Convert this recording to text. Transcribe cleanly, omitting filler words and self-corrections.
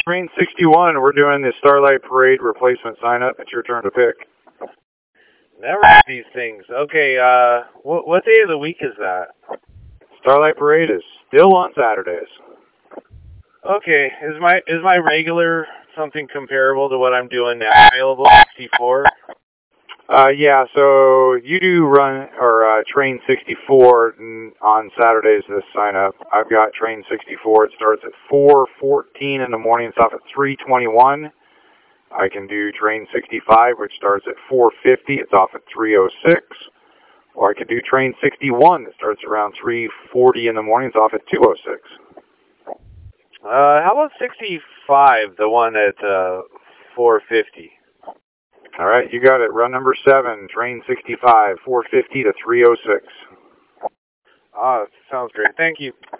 Train 61, we're doing the Starlight Parade replacement sign-up. It's your turn to pick. Never had these things. Okay, what day of the week is that? Starlight Parade is still on Saturdays. Okay, is my regular something comparable to what I'm doing now available? 64? Yeah, so you do run, or Train 64 on Saturdays this sign-up. I've got Train 64. It starts at 4:14 in the morning. It's off at 3:21. I can do Train 65, which starts at 4:50. It's off at 3:06. Or I could do Train 61 that starts around 3:40 in the morning. It's off at 2:06. How about 65, the one at 4:50? All right, you got it. Run number 7, Train 65, 4:50 to 3:06. Ah, sounds great. Thank you.